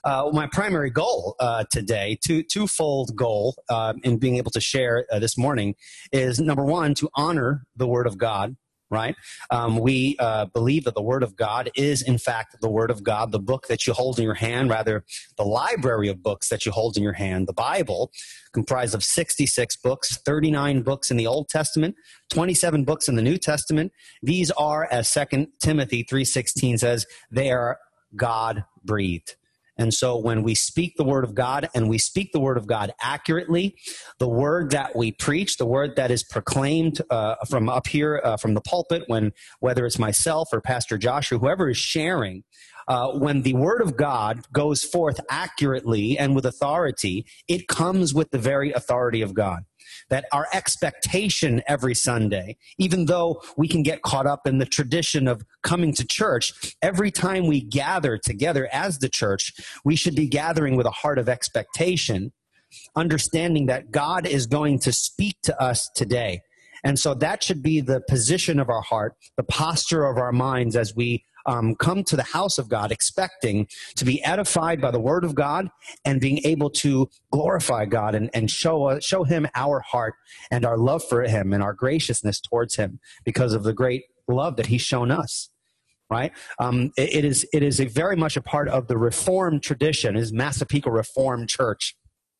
My primary goal today, twofold goal in being able to share this morning is, number one, to honor the Word of God, right? We believe that the Word of God is, in fact, the Word of God, the book that you hold in your hand, rather, the library of books that you hold in your hand. The Bible, comprised of 66 books, 39 books in the Old Testament, 27 books in the New Testament. These are, as 2 Timothy 3:16 says, they are God-breathed. And so when we speak the Word of God, and we speak the Word of God accurately, the word that we preach, the word that is proclaimed from up here, from the pulpit, whether it's myself or Pastor Josh or whoever is sharing, when the Word of God goes forth accurately and with authority, it comes with the very authority of God. That our expectation every Sunday, even though we can get caught up in the tradition of coming to church, every time we gather together as the church, we should be gathering with a heart of expectation, understanding that God is going to speak to us today. And so that should be the position of our heart, the posture of our minds as we come to the house of God, expecting to be edified by the Word of God and being able to glorify God and show Him our heart and our love for Him and our graciousness towards Him because of the great love that He's shown us. Right? It is a very much a part of the Reformed tradition, is Massapequa Reformed Church.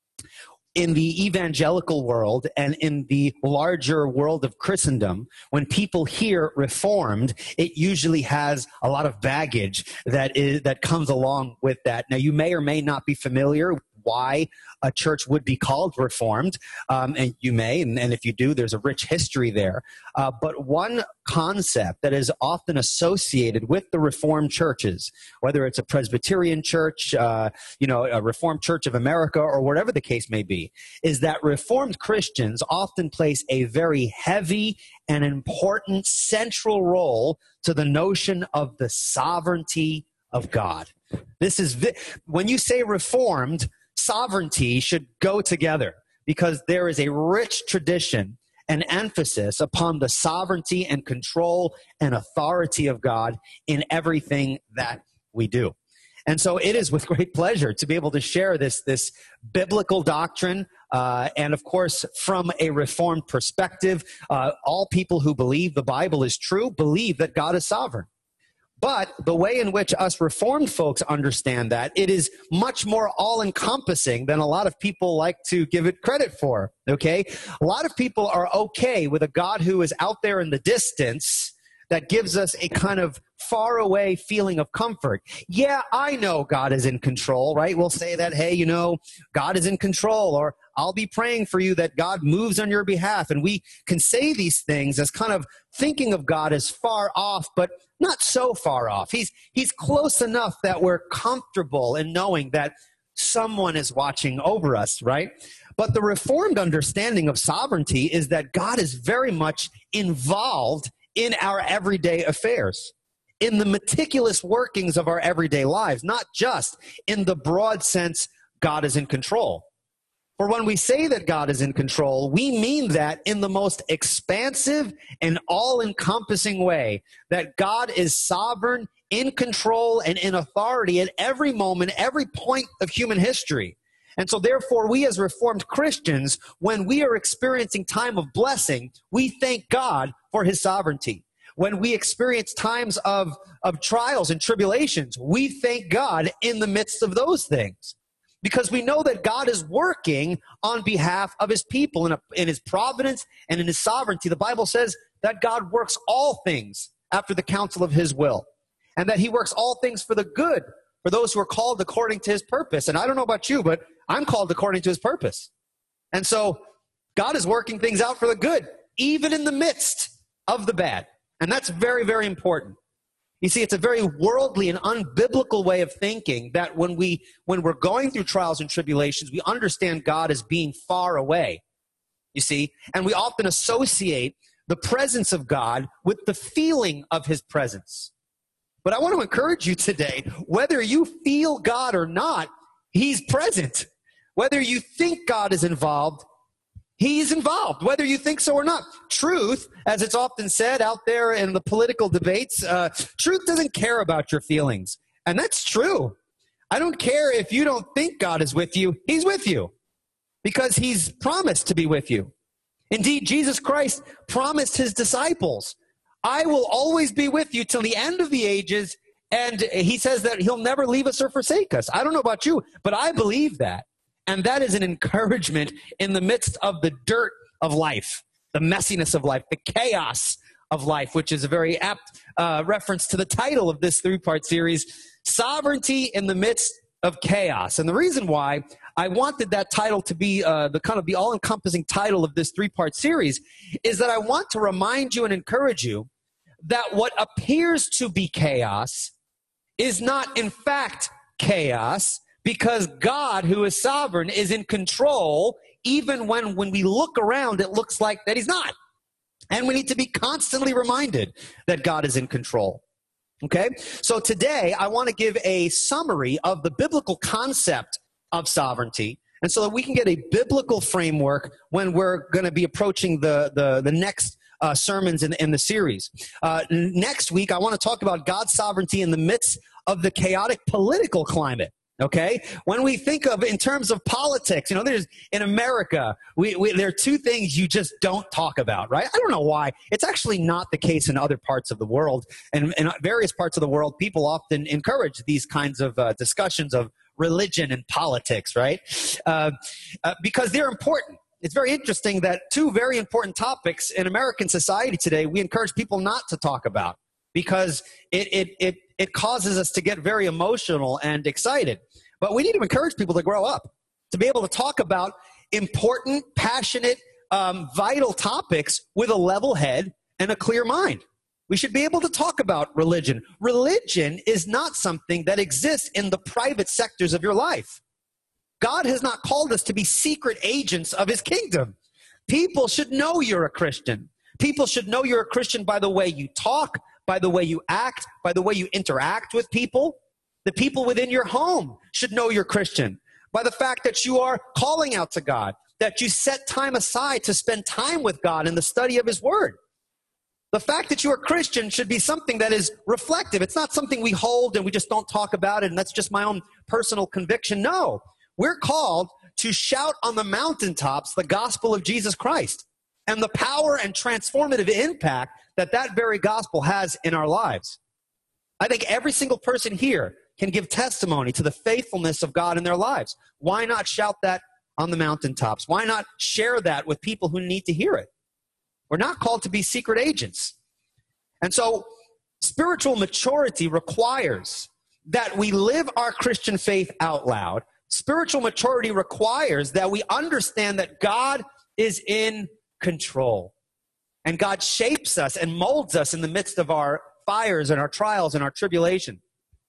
In the evangelical world and in the larger world of Christendom, when people hear Reformed, it usually has a lot of baggage that comes along with that. Now, you may or may not be familiar why a church would be called Reformed, and you may, and if you do, there's a rich history there. But one concept that is often associated with the Reformed churches, whether it's a Presbyterian church, a Reformed Church of America, or whatever the case may be, is that Reformed Christians often place a very heavy and important central role to the notion of the sovereignty of God. When you say Reformed, sovereignty should go together, because there is a rich tradition and emphasis upon the sovereignty and control and authority of God in everything that we do. And so it is with great pleasure to be able to share this biblical doctrine, and of course, from a Reformed perspective, all people who believe the Bible is true believe that God is sovereign. But the way in which us Reformed folks understand that, it is much more all-encompassing than a lot of people like to give it credit for, okay? A lot of people are okay with a God who is out there in the distance that gives us a kind of far-away feeling of comfort. Yeah, I know God is in control, right? We'll say that, hey, God is in control, or I'll be praying for you that God moves on your behalf. And we can say these things as kind of thinking of God as far off, but not so far off. He's close enough that we're comfortable in knowing that someone is watching over us, right? But the Reformed understanding of sovereignty is that God is very much involved in our everyday affairs, in the meticulous workings of our everyday lives, not just in the broad sense God is in control. For when we say that God is in control, we mean that in the most expansive and all-encompassing way, that God is sovereign, in control, and in authority at every moment, every point of human history. And so therefore, we as Reformed Christians, when we are experiencing time of blessing, we thank God for His sovereignty. When we experience times of trials and tribulations, we thank God in the midst of those things. Because we know that God is working on behalf of His people in His providence and in His sovereignty. The Bible says that God works all things after the counsel of His will, and that He works all things for the good for those who are called according to His purpose. And I don't know about you, but I'm called according to His purpose. And so God is working things out for the good, even in the midst of the bad. And that's very, very important. You see, it's a very worldly and unbiblical way of thinking that when we're going through trials and tribulations, we understand God as being far away, you see, and we often associate the presence of God with the feeling of His presence. But I want to encourage you today, whether you feel God or not, He's present. Whether you think God is involved, He's involved, whether you think so or not. Truth, as it's often said out there in the political debates, truth doesn't care about your feelings. And that's true. I don't care if you don't think God is with you. He's with you because he's promised to be with you. Indeed, Jesus Christ promised his disciples, I will always be with you till the end of the ages. And he says that he'll never leave us or forsake us. I don't know about you, but I believe that. And that is an encouragement in the midst of the dirt of life, the messiness of life, the chaos of life, which is a very apt reference to the title of this three-part series, Sovereignty in the Midst of Chaos. And the reason why I wanted that title to be the all-encompassing title of this three-part series is that I want to remind you and encourage you that what appears to be chaos is not in fact chaos, because God, who is sovereign, is in control. Even when we look around, it looks like that he's not. And we need to be constantly reminded that God is in control. Okay? So today, I want to give a summary of the biblical concept of sovereignty, and so that we can get a biblical framework when we're going to be approaching the next sermons in the series. Next week, I want to talk about God's sovereignty in the midst of the chaotic political climate. Okay, when we think of in terms of politics, there's in America, there are two things you just don't talk about, right? I don't know why. It's actually not the case in other parts of the world. And in various parts of the world, people often encourage these kinds of discussions of religion and politics, right? Because they're important. It's very interesting that two very important topics in American society today, we encourage people not to talk about because it causes us to get very emotional and excited. But we need to encourage people to grow up, to be able to talk about important, passionate, vital topics with a level head and a clear mind. We should be able to talk about religion. Religion is not something that exists in the private sectors of your life. God has not called us to be secret agents of his kingdom. People should know you're a Christian. People should know you're a Christian by the way you talk, by the way you act, by the way you interact with people. The people within your home should know you're Christian by the fact that you are calling out to God, that you set time aside to spend time with God in the study of his word. The fact that you are Christian should be something that is reflective. It's not something we hold and we just don't talk about it and that's just my own personal conviction. No, we're called to shout on the mountaintops the gospel of Jesus Christ and the power and transformative impact that that very gospel has in our lives. I think every single person here can give testimony to the faithfulness of God in their lives. Why not shout that on the mountaintops? Why not share that with people who need to hear it? We're not called to be secret agents. And so spiritual maturity requires that we live our Christian faith out loud. Spiritual maturity requires that we understand that God is in control. And God shapes us and molds us in the midst of our fires and our trials and our tribulation.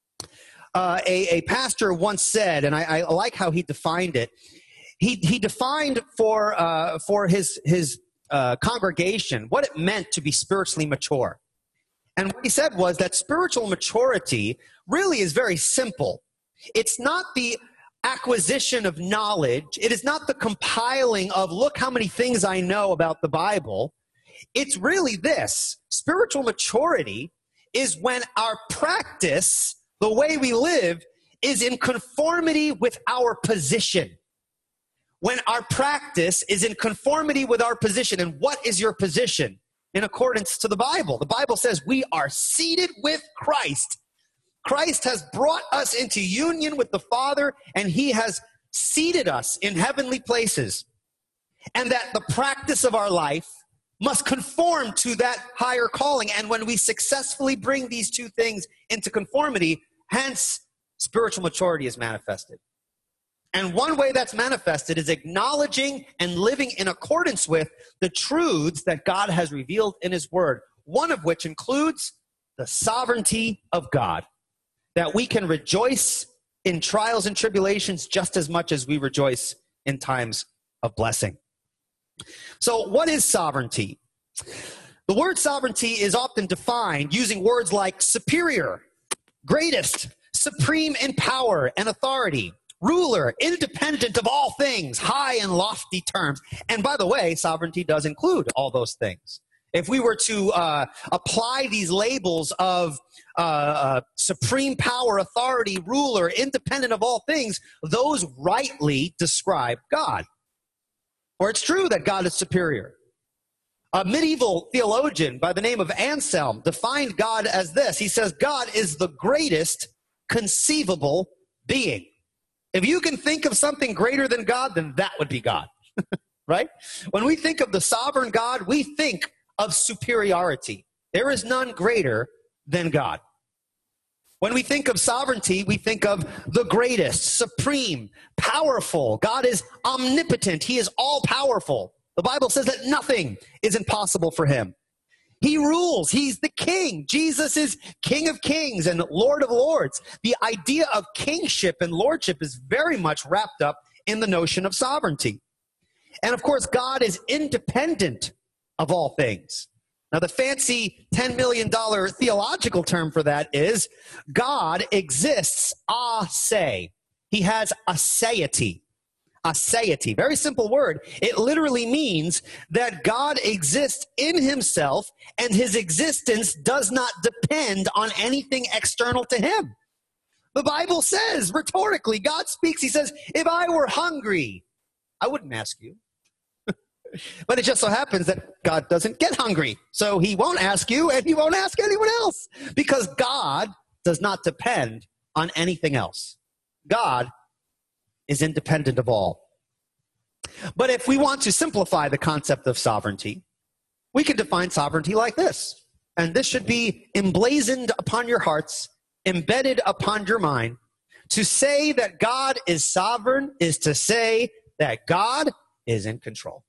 A pastor once said, and I like how he defined it. He defined for his congregation what it meant to be spiritually mature. And what he said was that spiritual maturity really is very simple. It's not the acquisition of knowledge. It is not the compiling of, look how many things I know about the Bible. It's really this. Spiritual maturity is when our practice, the way we live, is in conformity with our position. When our practice is in conformity with our position. And what is your position in accordance to the Bible? The Bible says we are seated with Christ. Christ has brought us into union with the Father, and he has seated us in heavenly places. And that the practice of our life must conform to that higher calling. And when we successfully bring these two things into conformity, hence spiritual maturity is manifested. And one way that's manifested is acknowledging and living in accordance with the truths that God has revealed in his word, one of which includes the sovereignty of God, that we can rejoice in trials and tribulations just as much as we rejoice in times of blessing. So what is sovereignty? The word sovereignty is often defined using words like superior, greatest, supreme in power and authority, ruler, independent of all things, high and lofty terms. And by the way, sovereignty does include all those things. if we were to apply these labels of supreme power, authority, ruler, independent of all things, those rightly describe God. Or it's true that God is superior. A medieval theologian by the name of Anselm defined God as this. He says, God is the greatest conceivable being. If you can think of something greater than God, then that would be God, right? When we think of the sovereign God, we think of superiority. There is none greater than God. When we think of sovereignty, we think of the greatest, supreme, powerful. God is omnipotent. He is all-powerful. The Bible says that nothing is impossible for him. He rules. He's the king. Jesus is King of Kings and Lord of Lords. The idea of kingship and lordship is very much wrapped up in the notion of sovereignty. And of course, God is independent of all things. Now, the fancy $10 million theological term for that is God exists a se. He has aseity. Aseity, very simple word. It literally means that God exists in himself and his existence does not depend on anything external to him. The Bible says, rhetorically, God speaks, he says, if I were hungry, I wouldn't ask you. But it just so happens that God doesn't get hungry. So he won't ask you and he won't ask anyone else because God does not depend on anything else. God is independent of all. But if we want to simplify the concept of sovereignty, we can define sovereignty like this. And this should be emblazoned upon your hearts, embedded upon your mind. To say that God is sovereign is to say that God is in control.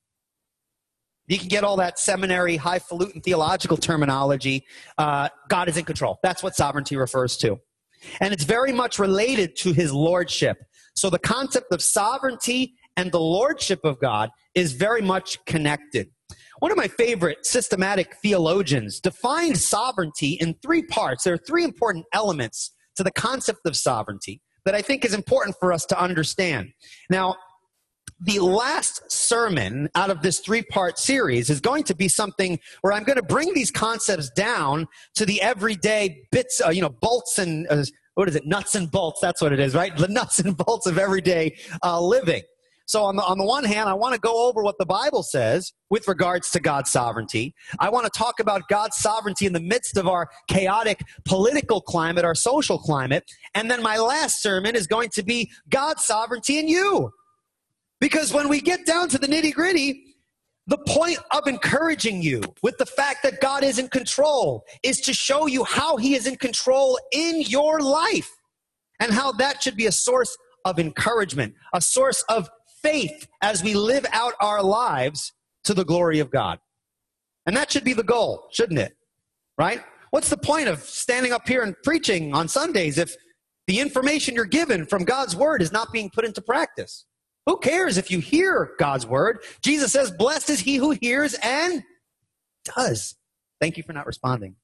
You can get all that seminary, highfalutin theological terminology. God is in control. That's what sovereignty refers to. And it's very much related to his lordship. So the concept of sovereignty and the lordship of God is very much connected. One of my favorite systematic theologians defined sovereignty in three parts. There are three important elements to the concept of sovereignty that I think is important for us to understand. Now, the last sermon out of this three-part series is going to be something where I'm going to bring these concepts down to the everyday bits, bolts and, nuts and bolts. That's what it is, right? The nuts and bolts of everyday living. So on the one hand, I want to go over what the Bible says with regards to God's sovereignty. I want to talk about God's sovereignty in the midst of our chaotic political climate, our social climate. And then my last sermon is going to be God's sovereignty in you. Because when we get down to the nitty-gritty, the point of encouraging you with the fact that God is in control is to show you how he is in control in your life and how that should be a source of encouragement, a source of faith as we live out our lives to the glory of God. And that should be the goal, shouldn't it? Right? What's the point of standing up here and preaching on Sundays if the information you're given from God's word is not being put into practice? Who cares if you hear God's word? Jesus says, blessed is he who hears and does. Thank you for not responding.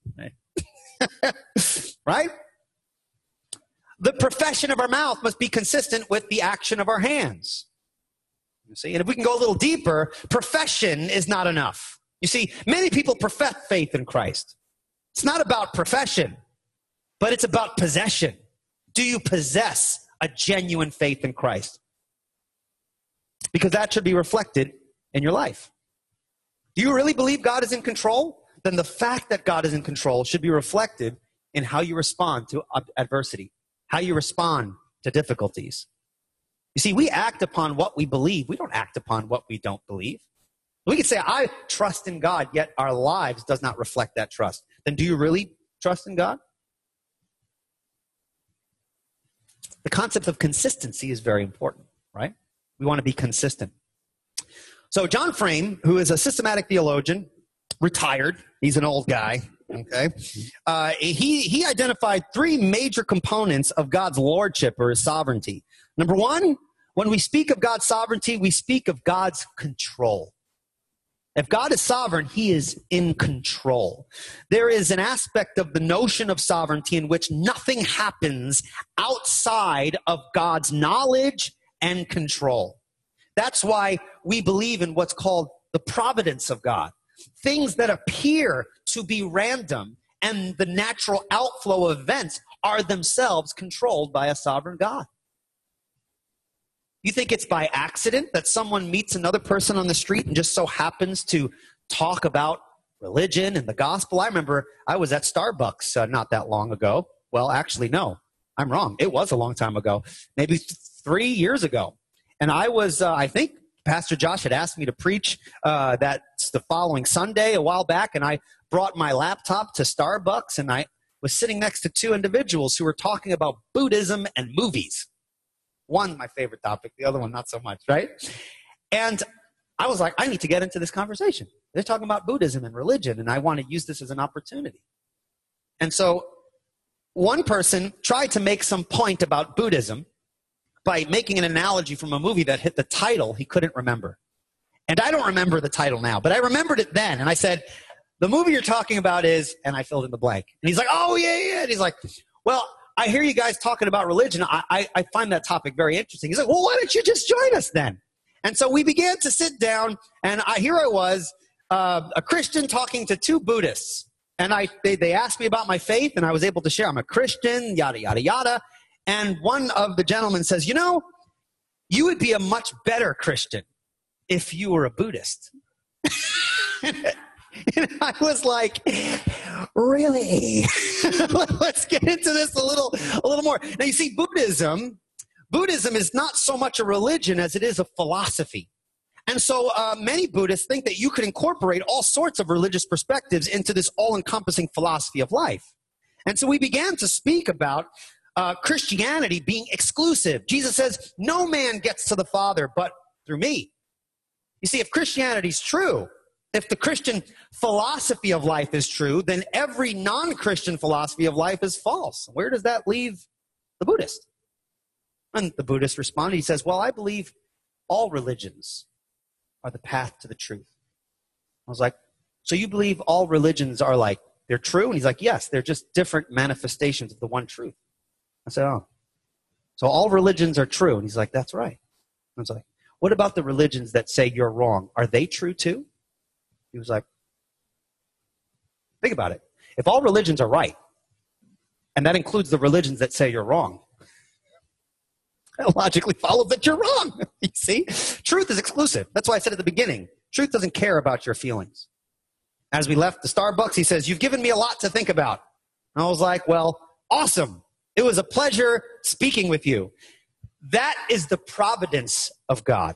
Right? The profession of our mouth must be consistent with the action of our hands. You see, and if we can go a little deeper, profession is not enough. You see, many people profess faith in Christ. It's not about profession, but it's about possession. Do you possess a genuine faith in Christ? Because that should be reflected in your life. Do you really believe God is in control? Then the fact that God is in control should be reflected in how you respond to adversity, how you respond to difficulties. You see, we act upon what we believe. We don't act upon what we don't believe. We can say, I trust in God, yet our lives does not reflect that trust. Then do you really trust in God? The concept of consistency is very important, right? We want to be consistent. So John Frame, who is a systematic theologian, retired. He's an old guy. Okay. He identified three major components of God's lordship or his sovereignty. Number one, when we speak of God's sovereignty, we speak of God's control. If God is sovereign, he is in control. There is an aspect of the notion of sovereignty in which nothing happens outside of God's knowledge and control. That's why we believe in what's called the providence of God. things that appear to be random and the natural outflow of events are themselves controlled by a sovereign God. You think it's by accident that someone meets another person on the street and just so happens to talk about religion and the gospel? I remember I was at Starbucks not that long ago. Well, actually, no, I'm wrong. It was a long time ago, maybe 3 years ago. And I was, I think Pastor Josh had asked me to preach that's the following Sunday a while back, and I brought my laptop to Starbucks, and I was sitting next to two individuals who were talking about Buddhism and movies. One, my favorite topic, the other one, not so much, right? And I was like, I need to get into this conversation. They're talking about Buddhism and religion, and I want to use this as an opportunity. And so one person tried to make some point about Buddhism by making an analogy from a movie that hit the title he couldn't remember. And I don't remember the title now, but I remembered it then. And I said, the movie you're talking about is, and I filled in the blank. And he's like, oh, yeah. And he's like, well, I hear you guys talking about religion. I find that topic very interesting. He's like, well, why don't you just join us then? And so we began to sit down, and here I was, a Christian talking to two Buddhists. And they asked me about my faith, and I was able to share. I'm a Christian, yada, yada, yada. And one of the gentlemen says, you know, you would be a much better Christian if you were a Buddhist. And I was like, really? Let's get into this a little more. Now, you see, Buddhism is not so much a religion as it is a philosophy. And so many Buddhists think that you could incorporate all sorts of religious perspectives into this all-encompassing philosophy of life. And so we began to speak about Christianity being exclusive. Jesus says, no man gets to the Father but through me. You see, if Christianity is true, if the Christian philosophy of life is true, then every non-Christian philosophy of life is false. Where does that leave the Buddhist? And the Buddhist responded, he says, well, I believe all religions are the path to the truth. I was like, so you believe all religions are like, they're true? And he's like, yes, they're just different manifestations of the one truth. I said, oh, so all religions are true? And he's like, that's right. I was like, what about the religions that say you're wrong? Are they true too? He was like, think about it. If all religions are right, and that includes the religions that say you're wrong, it logically follows that you're wrong. You see? Truth is exclusive. That's why I said at the beginning, truth doesn't care about your feelings. As we left the Starbucks, he says, you've given me a lot to think about. And I was like, well, awesome. It was a pleasure speaking with you. That is the providence of God.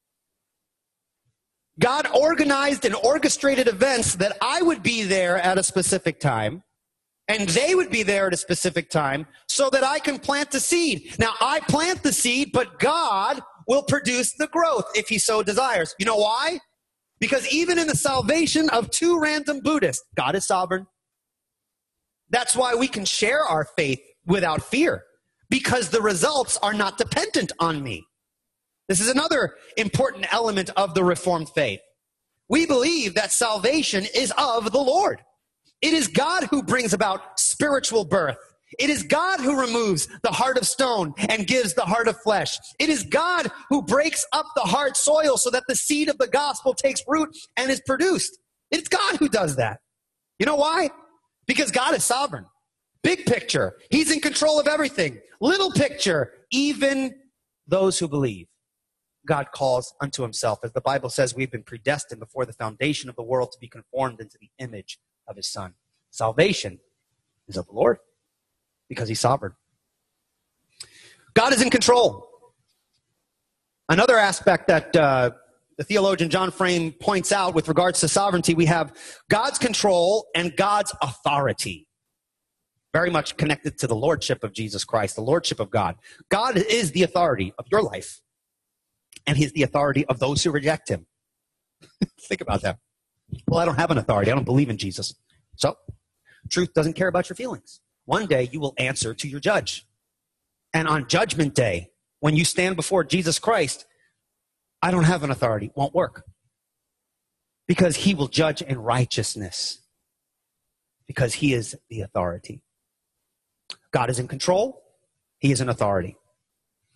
God organized and orchestrated events that I would be there at a specific time, and they would be there at a specific time, so that I can plant the seed. Now, I plant the seed, but God will produce the growth if he so desires. You know why? Because even in the salvation of two random Buddhists, God is sovereign. That's why we can share our faith without fear, because the results are not dependent on me. This is another important element of the Reformed faith. We believe that salvation is of the Lord. It is God who brings about spiritual birth. It is God who removes the heart of stone and gives the heart of flesh. It is God who breaks up the hard soil so that the seed of the gospel takes root and is produced. It's God who does that. You know why? Because God is sovereign. Big picture, he's in control of everything. Little picture, even those who believe, God calls unto himself. As the Bible says, we've been predestined before the foundation of the world to be conformed into the image of his Son. Salvation is of the Lord because he's sovereign. God is in control. Another aspect that the theologian John Frame points out with regards to sovereignty, we have God's control and God's authority. Very much connected to the lordship of Jesus Christ, the lordship of God. God is the authority of your life, and he's the authority of those who reject him. Think about that. Well, I don't have an authority. I don't believe in Jesus. So, truth doesn't care about your feelings. One day you will answer to your judge. And on judgment day, when you stand before Jesus Christ, I don't have an authority. It won't work. Because he will judge in righteousness. Because he is the authority. God is in control. He is an authority.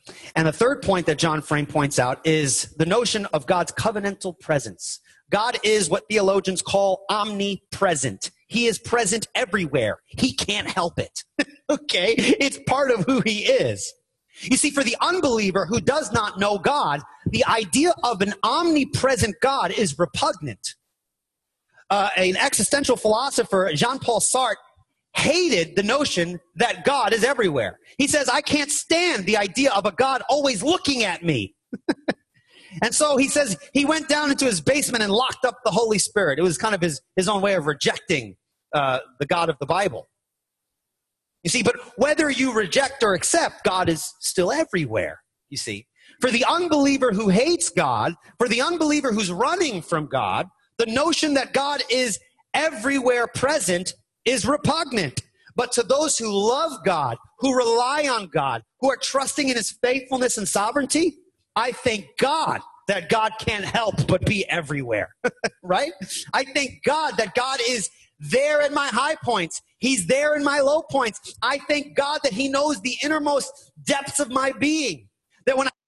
And the third point that John Frame points out is the notion of God's covenantal presence. God is what theologians call omnipresent. He is present everywhere. He can't help it. Okay? It's part of who he is. You see, for the unbeliever who does not know God, the idea of an omnipresent God is repugnant. An existential philosopher, Jean-Paul Sartre, hated the notion that God is everywhere. He says, I can't stand the idea of a God always looking at me. And so he says he went down into his basement and locked up the Holy Spirit. It was kind of his own way of rejecting the God of the Bible. You see, but whether you reject or accept, God is still everywhere, you see. For the unbeliever who hates God, for the unbeliever who's running from God, the notion that God is everywhere present is repugnant. But to those who love God, who rely on God, who are trusting in his faithfulness and sovereignty, I thank God that God can't help but be everywhere, right? I thank God that God is there at my high points. He's there in my low points. I thank God that he knows the innermost depths of my being. That when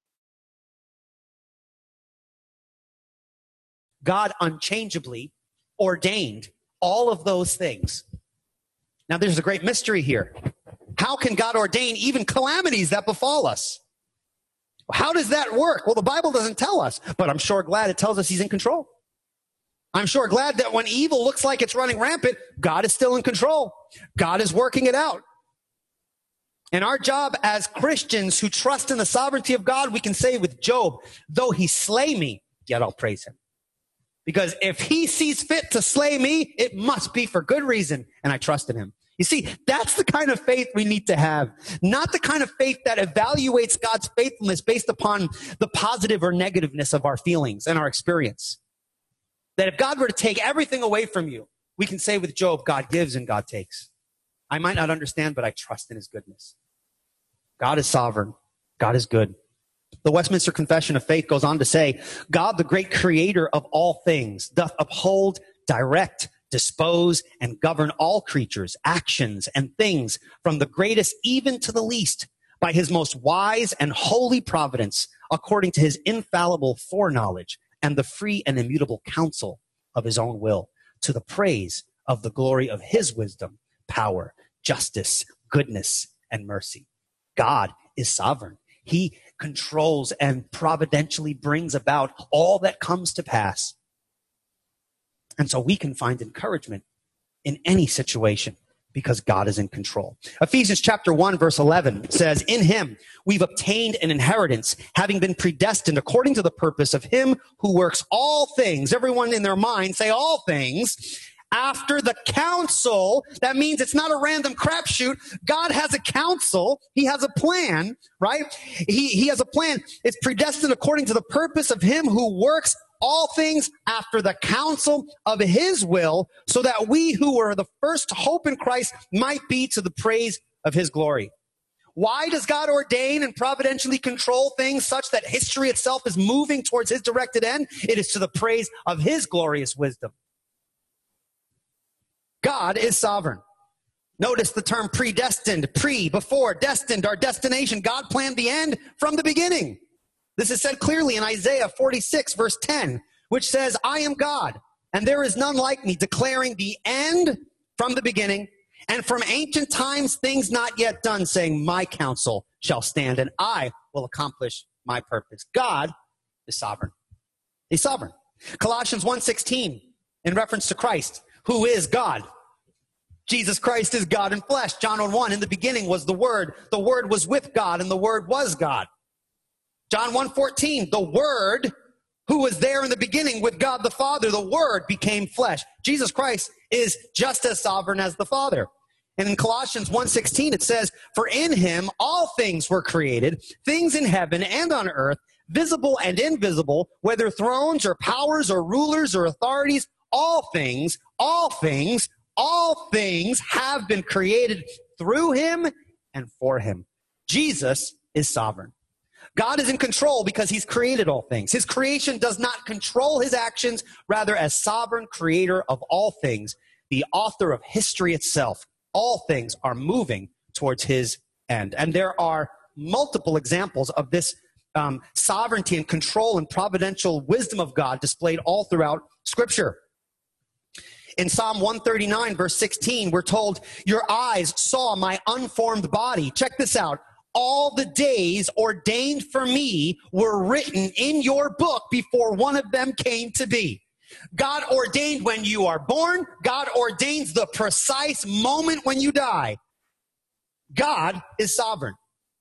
God unchangeably ordained all of those things. Now, there's a great mystery here. How can God ordain even calamities that befall us? How does that work? Well, the Bible doesn't tell us, but I'm sure glad it tells us he's in control. I'm sure glad that when evil looks like it's running rampant, God is still in control. God is working it out. And our job as Christians who trust in the sovereignty of God, we can say with Job, though he slay me, yet I'll praise him. Because if he sees fit to slay me, it must be for good reason, and I trust in him. You see, that's the kind of faith we need to have. Not the kind of faith that evaluates God's faithfulness based upon the positive or negativeness of our feelings and our experience. That if God were to take everything away from you, we can say with Job, God gives and God takes. I might not understand, but I trust in his goodness. God is sovereign. God is good. The Westminster Confession of Faith goes on to say, God, the great creator of all things, doth uphold, direct, dispose, and govern all creatures, actions, and things, from the greatest even to the least, by his most wise and holy providence, according to his infallible foreknowledge and the free and immutable counsel of his own will, to the praise of the glory of his wisdom, power, justice, goodness, and mercy. God is sovereign. He controls and providentially brings about all that comes to pass. And so we can find encouragement in any situation because God is in control. Ephesians chapter 1, verse 11 says, in him we've obtained an inheritance, having been predestined according to the purpose of him who works all things. Everyone in their mind say all things. After the counsel, that means it's not a random crapshoot. God has a counsel. He has a plan, right? He has a plan. It's predestined according to the purpose of him who works all things after the counsel of his will, so that we who were the first to hope in Christ might be to the praise of his glory. Why does God ordain and providentially control things such that history itself is moving towards his directed end? It is to the praise of his glorious wisdom. God is sovereign. Notice the term predestined, before, destined, our destination. God planned the end from the beginning. This is said clearly in Isaiah 46, verse 10, which says, I am God, and there is none like me, declaring the end from the beginning, and from ancient times things not yet done, saying, my counsel shall stand, and I will accomplish my purpose. God is sovereign. He's sovereign. Colossians 1:16, in reference to Christ, who is God. Jesus Christ is God in flesh. John 1:1, in the beginning was the Word was with God, and the Word was God. John 1:14, the Word who was there in the beginning with God the Father, the Word became flesh. Jesus Christ is just as sovereign as the Father. And in Colossians 1:16, it says, for in him all things were created, things in heaven and on earth, visible and invisible, whether thrones or powers or rulers or authorities, all things have been created through him and for him. Jesus is sovereign. God is in control because he's created all things. His creation does not control his actions. Rather, as sovereign creator of all things, the author of history itself, all things are moving towards his end. And there are multiple examples of this sovereignty and control and providential wisdom of God displayed all throughout Scripture. In Psalm 139, verse 16, we're told, your eyes saw my unformed body. Check this out. All the days ordained for me were written in your book before one of them came to be. God ordained when you are born. God ordains the precise moment when you die. God is sovereign.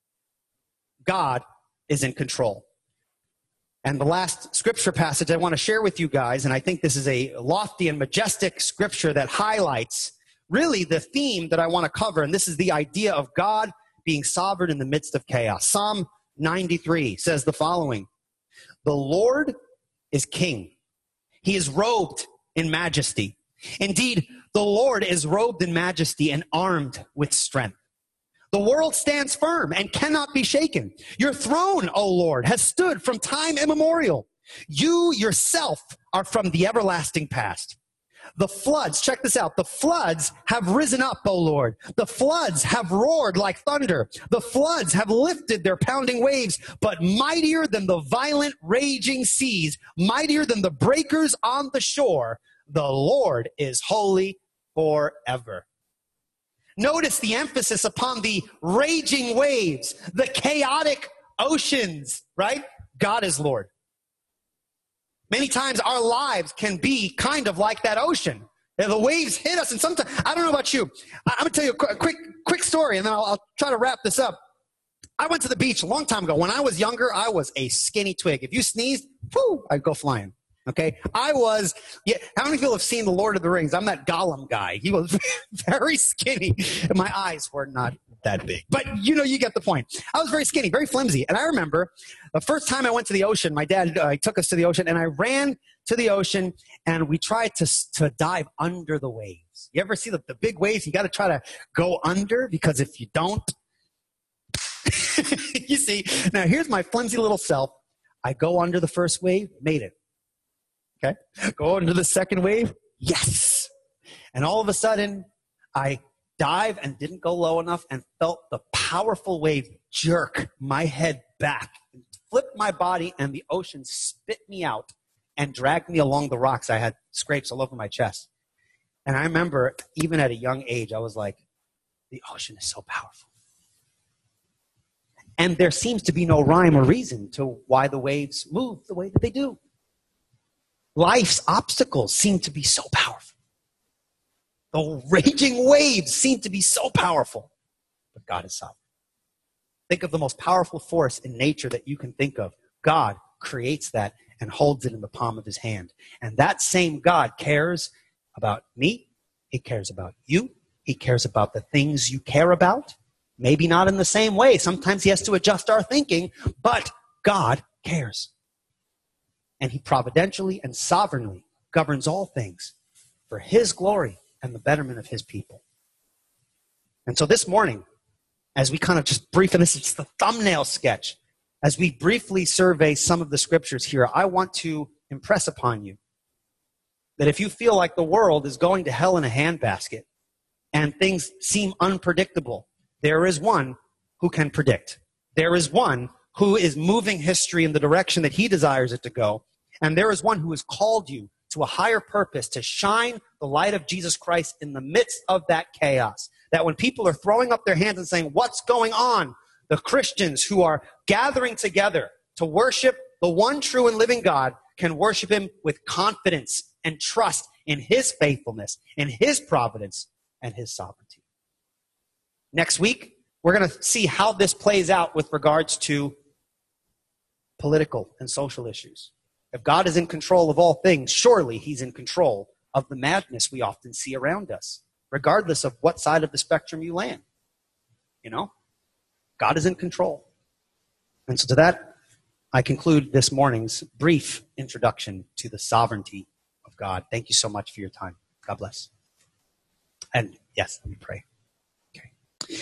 God is in control. And the last scripture passage I want to share with you guys, and I think this is a lofty and majestic scripture that highlights really the theme that I want to cover, and this is the idea of God being sovereign in the midst of chaos. Psalm 93 says the following, the Lord is king. He is robed in majesty. Indeed, the Lord is robed in majesty and armed with strength. The world stands firm and cannot be shaken. Your throne, O Lord, has stood from time immemorial. You yourself are from the everlasting past. The floods, check this out, the floods have risen up, O Lord. The floods have roared like thunder. The floods have lifted their pounding waves, but mightier than the violent raging seas, mightier than the breakers on the shore, the Lord is holy forever. Notice the emphasis upon the raging waves, the chaotic oceans, right? God is Lord. Many times our lives can be kind of like that ocean. The waves hit us, and sometimes, I don't know about you. I'm going to tell you a quick story, and then I'll try to wrap this up. I went to the beach a long time ago. When I was younger, I was a skinny twig. If you sneezed, whoo, I'd go flying. Okay, how many people have seen The Lord of the Rings? I'm that Gollum guy. He was very skinny, and my eyes were not that big. But, you get the point. I was very skinny, very flimsy. And I remember the first time I went to the ocean, my dad took us to the ocean, and I ran to the ocean, and we tried to dive under the waves. You ever see the big waves? You got to try to go under, because if you don't, you see. Now, here's my flimsy little self. I go under the first wave, made it. Okay, go into the second wave. Yes. And all of a sudden, I dive and didn't go low enough and felt the powerful wave jerk my head back, flipped my body, and the ocean spit me out and dragged me along the rocks. I had scrapes all over my chest. And I remember, even at a young age, I was like, the ocean is so powerful. And there seems to be no rhyme or reason to why the waves move the way that they do. Life's obstacles seem to be so powerful. The raging waves seem to be so powerful. But God is sovereign. Think of the most powerful force in nature that you can think of. God creates that and holds it in the palm of his hand. And that same God cares about me. He cares about you. He cares about the things you care about. Maybe not in the same way. Sometimes he has to adjust our thinking, but God cares. And he providentially and sovereignly governs all things for his glory and the betterment of his people. And so this morning, as we kind of just briefly, this is the thumbnail sketch, as we briefly survey some of the scriptures here, I want to impress upon you that if you feel like the world is going to hell in a handbasket and things seem unpredictable, there is one who can predict. There is one who is moving history in the direction that he desires it to go. And there is one who has called you to a higher purpose, to shine the light of Jesus Christ in the midst of that chaos. That when people are throwing up their hands and saying, what's going on? The Christians who are gathering together to worship the one true and living God can worship him with confidence and trust in his faithfulness, in his providence, and his sovereignty. Next week, we're going to see how this plays out with regards to political and social issues. If God is in control of all things, surely he's in control of the madness we often see around us, regardless of what side of the spectrum you land. You know, God is in control. And so to that, I conclude this morning's brief introduction to the sovereignty of God. Thank you so much for your time. God bless. And yes, let me pray. Okay.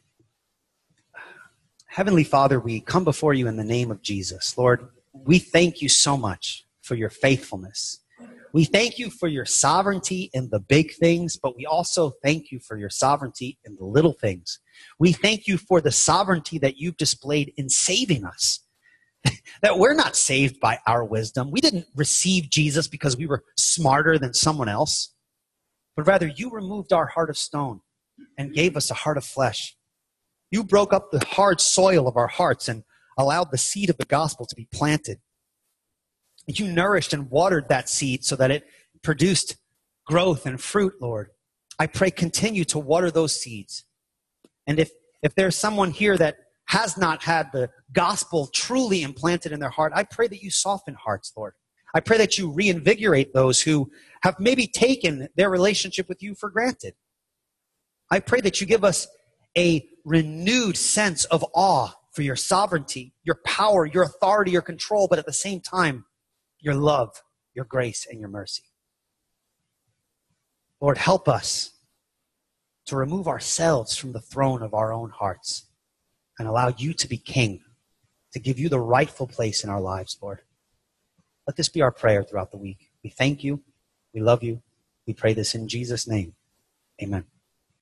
Heavenly Father, we come before you in the name of Jesus. Lord, we thank you so much for your faithfulness. We thank you for your sovereignty in the big things, but we also thank you for your sovereignty in the little things. We thank you for the sovereignty that you've displayed in saving us. That we're not saved by our wisdom. We didn't receive Jesus because we were smarter than someone else, but rather you removed our heart of stone and gave us a heart of flesh. You broke up the hard soil of our hearts and allowed the seed of the gospel to be planted. You nourished and watered that seed so that it produced growth and fruit, Lord. I pray continue to water those seeds. And if there's someone here that has not had the gospel truly implanted in their heart, I pray that you soften hearts, Lord. I pray that you reinvigorate those who have maybe taken their relationship with you for granted. I pray that you give us a renewed sense of awe for your sovereignty, your power, your authority, your control, but at the same time, your love, your grace, and your mercy. Lord, help us to remove ourselves from the throne of our own hearts and allow you to be king, to give you the rightful place in our lives, Lord. Let this be our prayer throughout the week. We thank you. We love you. We pray this in Jesus' name. Amen.